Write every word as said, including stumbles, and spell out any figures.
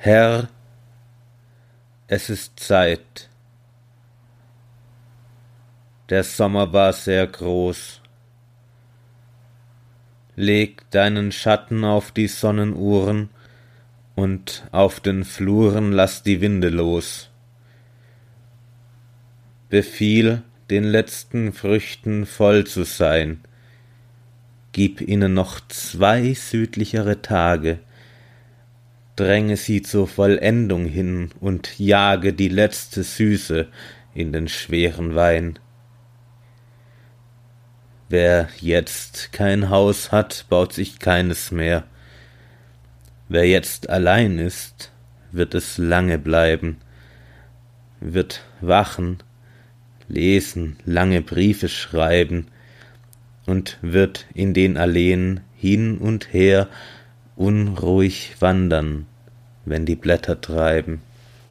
Herr, es ist Zeit. Der Sommer war sehr groß. Leg deinen Schatten auf die Sonnenuhren und auf den Fluren lass die Winde los. Befiehl, den letzten Früchten voll zu sein. Gib ihnen noch zwei südlichere Tage. Dränge sie zur Vollendung hin und jage die letzte Süße in den schweren Wein. Wer jetzt kein Haus hat, baut sich keines mehr. Wer jetzt allein ist, wird es lange bleiben, wird wachen, lesen, lange Briefe schreiben und wird in den Alleen hin und her unruhig wandern, wenn die Blätter treiben.